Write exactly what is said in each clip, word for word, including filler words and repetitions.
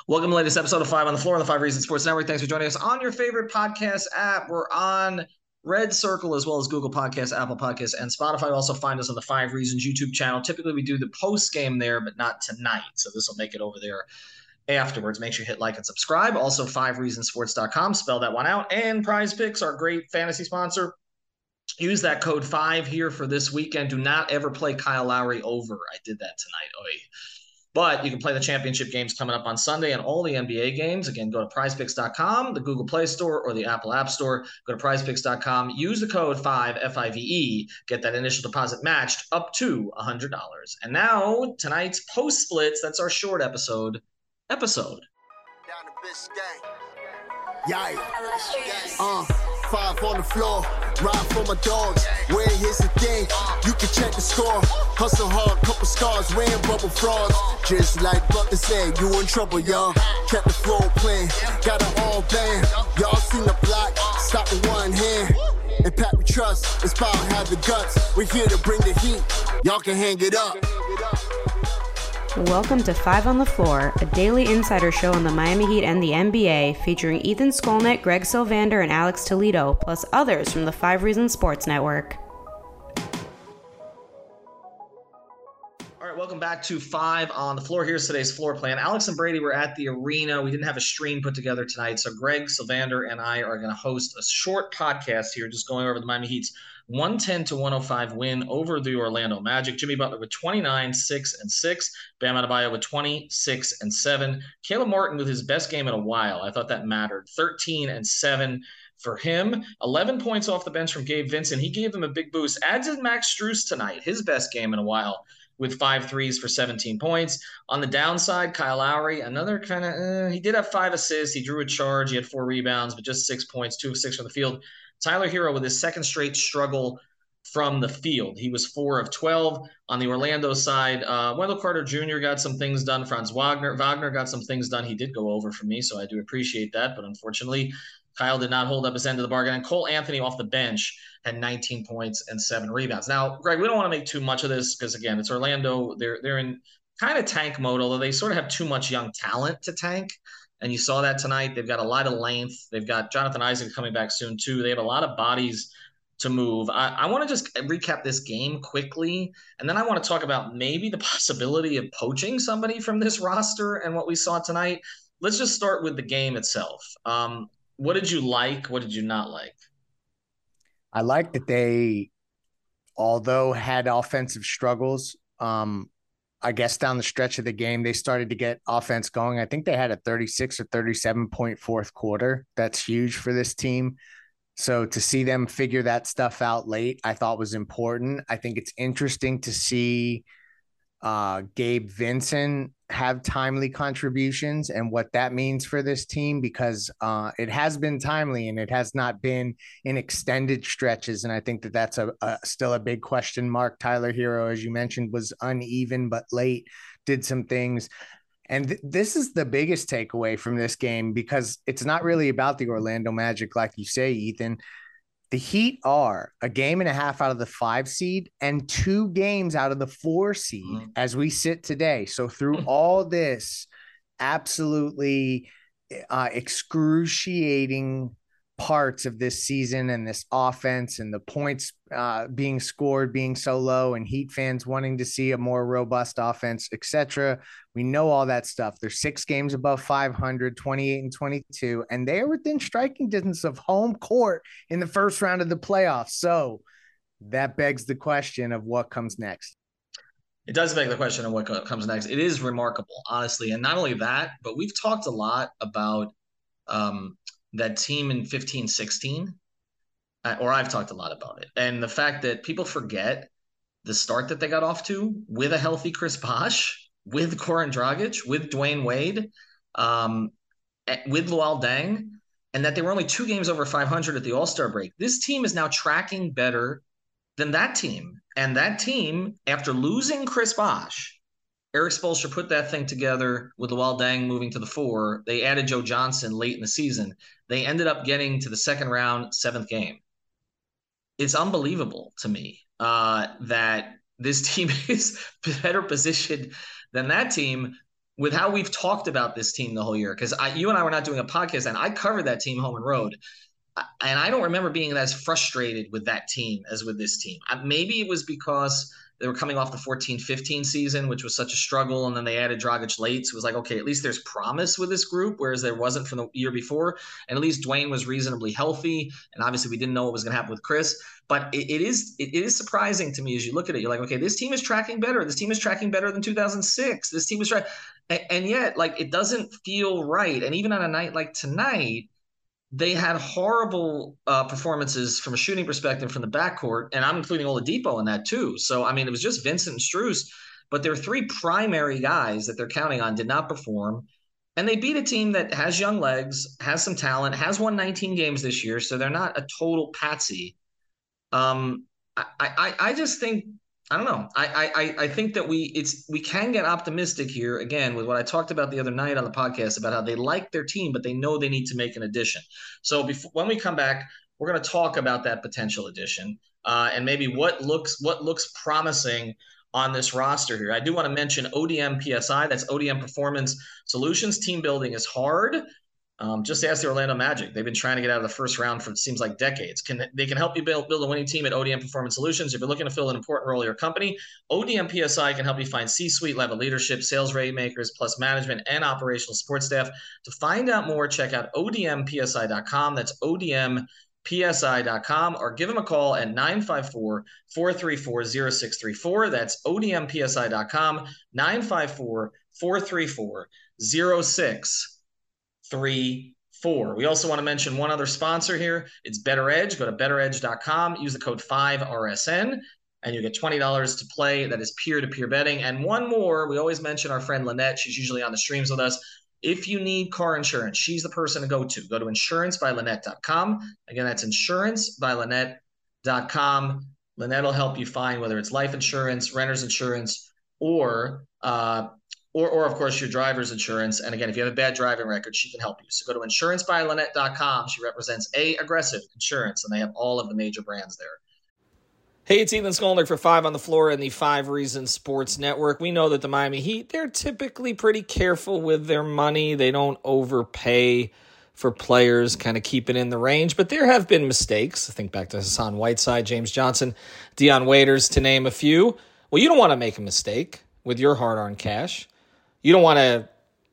Welcome to the latest episode of Five on the Floor on the Five Reasons Sports Network. Thanks for joining us on your favorite podcast app. We're on Red Circle as well as Google Podcasts, Apple Podcasts, and Spotify. Also find us on the Five Reasons YouTube channel. Typically, we do the post game there, but not tonight. So this will make it over there afterwards. Make sure you hit like and subscribe. Also, five reasons sports dot com. Spell that one out. And Prize Picks, our great fantasy sponsor. Use that code five here for this weekend. Do not ever play Kyle Lowry over. I did that tonight. Oy. But you can play the championship games coming up on Sunday and all the N B A games. Again, go to prize picks dot com, the Google Play Store, or the Apple App Store. Go to prize picks dot com. Use the code five, F I V E. Get that initial deposit matched up to one hundred dollars. And now, tonight's post splits. That's our short episode. Episode. Down the Biscayne. Yeah. Uh, five on the floor. Ride for my dogs. Where here's the thing. You can check the score. Hustle hard, couple scars, wearing bubble frogs. Just like Buck said, you in trouble, y'all. Kept the floor playing. Got it all band. Y'all seen the block. Stop with one hand. And Pat we trust. It's power, have the guts. We're here to bring the heat. Y'all can hang it up. Welcome to Five on the Floor, a daily insider show on the Miami Heat and the N B A, featuring Ethan Skolnick, Greg Sylvander, and Alex Toledo, plus others from the Five Reasons Sports Network. All right, welcome back to Five on the Floor. Here's today's floor plan. Alex and Brady were at the arena. We didn't have a stream put together tonight, so Greg Sylvander and I are going to host a short podcast here, just going over the Miami Heat's one ten to one oh five win over the Orlando Magic. Jimmy Butler with twenty-nine, six, and six. Bam Adebayo with twenty-six and seven. Caleb Martin with his best game in a while. I thought that mattered. thirteen and seven for him. eleven points off the bench from Gabe Vincent. He gave them a big boost. Adds in Max Strus tonight, his best game in a while, with five threes for seventeen points. On the downside, Kyle Lowry, another kind of, uh, he did have five assists. He drew a charge. He had four rebounds, but just six points, two of six from the field. Tyler Hero with his second straight struggle from the field. He was four of twelve. On the Orlando side, uh, Wendell Carter Junior got some things done. Franz Wagner, Wagner got some things done. He did go over for me, so I do appreciate that. But unfortunately, Kyle did not hold up his end of the bargain. And Cole Anthony off the bench had nineteen points and seven rebounds. Now, Greg, we don't want to make too much of this because, again, it's Orlando. They're, they're in kind of tank mode, although they sort of have too much young talent to tank. And you saw that tonight. They've got a lot of length. They've got Jonathan Isaac coming back soon, too. They have a lot of bodies to move. I, I want to just recap this game quickly, and then I want to talk about maybe the possibility of poaching somebody from this roster and what we saw tonight. Let's just start with the game itself. Um, what did you like? What did you not like? I like that they, although had offensive struggles, um, I guess down the stretch of the game, they started to get offense going. I think they had a thirty-six or thirty-seven point fourth quarter. That's huge for this team. So to see them figure that stuff out late, I thought was important. I think it's interesting to see uh, Gabe Vincent have timely contributions and what that means for this team, because uh, it has been timely and it has not been in extended stretches. And I think that that's a, a still a big question mark. Tyler Hero, as you mentioned, was uneven, but late, did some things. And th- this is the biggest takeaway from this game, because it's not really about the Orlando Magic, like you say, Ethan. The Heat are a game and a half out of the five seed and two games out of the four seed mm-hmm. as we sit today. So through all this absolutely uh, excruciating parts of this season and this offense and the points uh, being scored being so low and Heat fans wanting to see a more robust offense, et cetera. We know all that stuff. They're six games above five hundred, twenty-eight and twenty-two, and they are within striking distance of home court in the first round of the playoffs. So that begs the question of what comes next. It does beg the question of what comes next. It is remarkable, honestly. And not only that, but we've talked a lot about um, that team in fifteen sixteen, uh, or I've talked a lot about it. And the fact that people forget the start that they got off to with a healthy Chris Bosh, with Goran Dragic, with Dwayne Wade, um, with Luol Deng, and that they were only two games over five hundred at the All-Star break. This team is now tracking better than that team. And that team, after losing Chris Bosh, Eric Spoelstra put that thing together with Luol Deng moving to the four. They added Joe Johnson late in the season. They ended up getting to the second round, seventh game. It's unbelievable to me uh, that this team is better positioned than that team with how we've talked about this team the whole year, because you and I were not doing a podcast, and I covered that team home and road. And I don't remember being as frustrated with that team as with this team. Maybe it was because they were coming off the fourteen fifteen season, which was such a struggle. And then they added Dragic late. So it was like, okay, at least there's promise with this group, whereas there wasn't from the year before. And at least Dwayne was reasonably healthy. And obviously we didn't know what was going to happen with Chris. But it, it is it, it is surprising to me as you look at it. You're like, okay, this team is tracking better. This team is tracking better than two thousand six. This team was tracking. And, and yet, like, it doesn't feel right. And even on a night like tonight, they had horrible uh, performances from a shooting perspective from the backcourt, and I'm including Oladipo in that too. So, I mean, it was just Vincent and Strus, but their three primary guys that they're counting on did not perform, and they beat a team that has young legs, has some talent, has won nineteen games this year, so they're not a total patsy. Um, I, I, I just think I don't know. I, I I think that we it's we can get optimistic here again with what I talked about the other night on the podcast about how they like their team, but they know they need to make an addition. So before, when we come back, we're going to talk about that potential addition uh, and maybe what looks what looks promising on this roster here. I do want to mention O D M P S I. That's O D M Performance Solutions. Team building is hard. Um, just ask the Orlando Magic. They've been trying to get out of the first round for it seems like decades. Can they can help you build build a winning team at O D M Performance Solutions. If you're looking to fill an important role in your company, O D M P S I can help you find C-suite level leadership, sales ratemakers, plus management and operational support staff. To find out more, check out O D M P S I dot com. That's O D M P S I dot com, or give them a call at nine five four, four three four, zero six three four. That's O D M P S I dot com, nine five four, four three four, zero six three four. We also want to mention one other sponsor here. It's Better Edge. Go to better edge dot com. Use the code five R S N, and you get twenty dollars to play. That is peer-to-peer betting. And one more, we always mention our friend Lynette. She's usually on the streams with us. If you need car insurance, she's the person to go to. Go to insurance by lynette dot com. Again, that's insurance by lynette dot com. Lynette will help you find whether it's life insurance, renter's insurance, or uh, Or, or, of course, your driver's insurance. And again, if you have a bad driving record, she can help you. So go to insurance by lynette dot com. She represents A Aggressive Insurance, and they have all of the major brands there. Hey, it's Ethan Skolnick for Five on the Floor and the Five Reasons Sports Network. We know that the Miami Heat, they're typically pretty careful with their money. They don't overpay for players, kind of keep it in the range. But there have been mistakes. I think back to Hassan Whiteside, James Johnson, Dion Waiters, to name a few. Well, you don't want to make a mistake with your hard-earned cash. You don't want to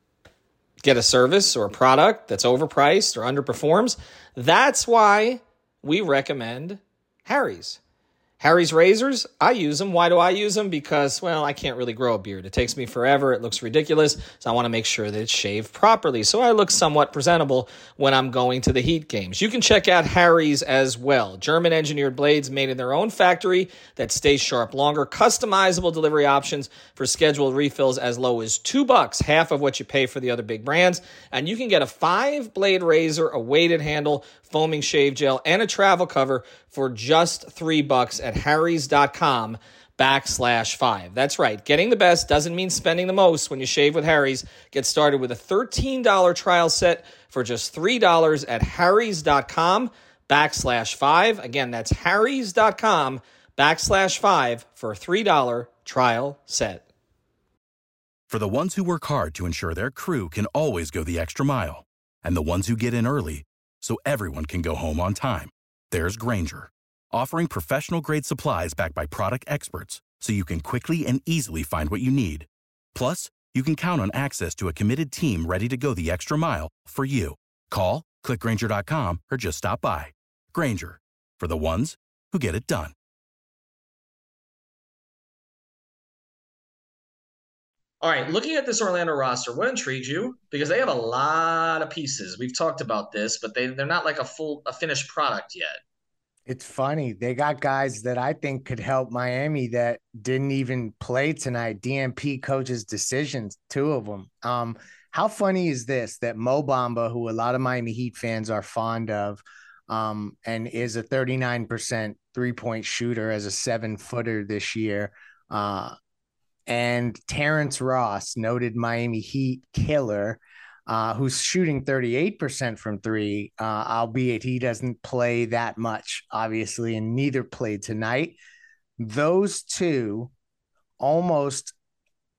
get a service or a product that's overpriced or underperforms. That's why we recommend Harry's. Harry's razors, I use them. Why do I use them? Because, well, I can't really grow a beard. It takes me forever. It looks ridiculous. So I want to make sure that it's shaved properly. So I look somewhat presentable when I'm going to the Heat games. You can check out Harry's as well. German-engineered blades made in their own factory that stay sharp longer. Customizable delivery options for scheduled refills as low as two bucks, half of what you pay for the other big brands. And you can get a five-blade razor, a weighted handle, foaming shave gel, and a travel cover for just three bucks at harrys.com backslash five. That's right. Getting the best doesn't mean spending the most when you shave with Harry's. Get started with a thirteen dollars trial set for just three dollars at harrys.com backslash five. Again, that's harrys.com backslash five for a three dollars trial set. For the ones who work hard to ensure their crew can always go the extra mile, and the ones who get in early so everyone can go home on time, there's Grainger, offering professional-grade supplies backed by product experts so you can quickly and easily find what you need. Plus, you can count on access to a committed team ready to go the extra mile for you. Call, click Grainger dot com, or just stop by. Grainger, for the ones who get it done. All right, looking at this Orlando roster, what intrigued you? Because they have a lot of pieces. We've talked about this, but they, they're not like a full, a finished product yet. It's funny. They got guys that I think could help Miami that didn't even play tonight. D M P coaches' decisions, two of them. Um, how funny is this that Mo Bamba, who a lot of Miami Heat fans are fond of, um, and is a thirty-nine percent three-point shooter as a seven-footer this year, uh, and Terrence Ross, noted Miami Heat killer, uh, who's shooting thirty-eight percent from three, uh, albeit he doesn't play that much, obviously, and neither played tonight. Those two almost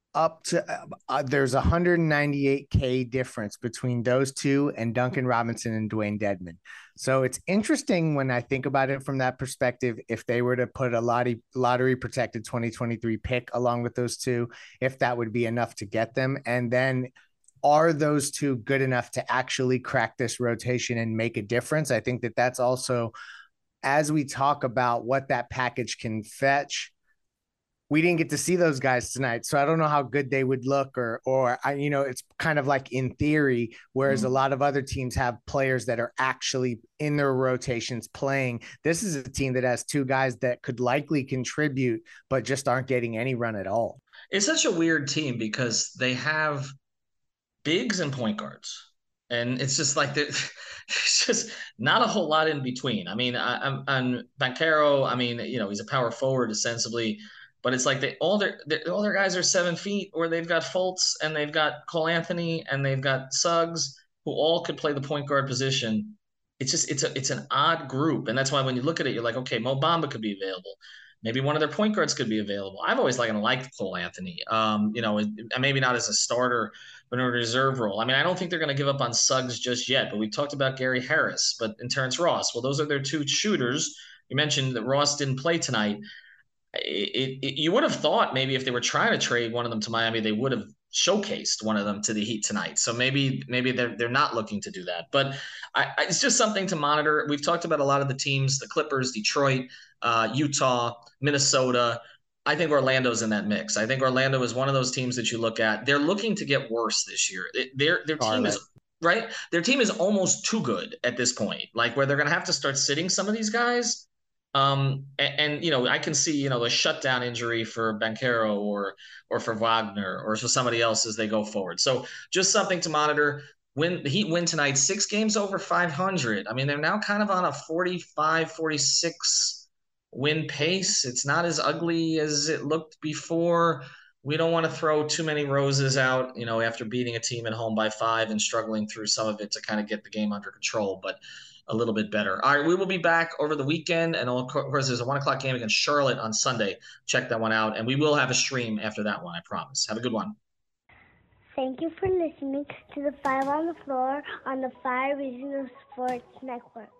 up to uh, uh, there's a one hundred ninety-eight K difference between those two and Duncan Robinson and Dwayne Dedmon. So it's interesting when I think about it from that perspective. If they were to put a lottery lottery protected twenty twenty-three pick along with those two, if that would be enough to get them. And then are those two good enough to actually crack this rotation and make a difference? I think that that's also, as we talk about what that package can fetch, we didn't get to see those guys tonight. So I don't know how good they would look, or, or I, you know, it's kind of like in theory, whereas mm-hmm. a lot of other teams have players that are actually in their rotations playing. This is a team that has two guys that could likely contribute, but just aren't getting any run at all. It's such a weird team because they have bigs and point guards. And it's just like, it's just not a whole lot in between. I mean, I, I'm, I'm Banchero. I mean, you know, he's a power forward ostensibly. But it's like they all their all their guys are seven feet, or they've got Fultz and they've got Cole Anthony and they've got Suggs, who all could play the point guard position. It's just it's a it's an odd group, and that's why when you look at it, you're like, okay, Mo Bamba could be available. Maybe one of their point guards could be available. I've always like liked Cole Anthony. Um, you know, maybe not as a starter, but in a reserve role. I mean, I don't think they're going to give up on Suggs just yet. But we talked about Gary Harris, but and Terrence Ross. Well, those are their two shooters. You mentioned that Ross didn't play tonight. It, it, you would have thought maybe if they were trying to trade one of them to Miami, they would have showcased one of them to the Heat tonight. So maybe maybe they're they're not looking to do that. But I, I, it's just something to monitor. We've talked about a lot of the teams: the Clippers, Detroit, uh, Utah, Minnesota. I think Orlando's in that mix. I think Orlando is one of those teams that you look at. They're looking to get worse this year. It, their their team is right. Their team is almost too good at this point. Like where they're going to have to start sitting some of these guys. Um, and, and, you know, I can see, you know, a shutdown injury for Banchero or, or for Wagner or for somebody else as they go forward. So just something to monitor. When the Heat win tonight, six games over five hundred. I mean, they're now kind of on a forty-five, forty-six win pace. It's not as ugly as it looked before. We don't want to throw too many roses out, you know, after beating a team at home by five and struggling through some of it to kind of get the game under control. But a little bit better. All right, we will be back over the weekend, and of course, there's a one o'clock game against Charlotte on Sunday. Check that one out, and we will have a stream after that one, I promise. Have a good one. Thank you for listening to the Five on the Floor on the Five Reasons Sports Network.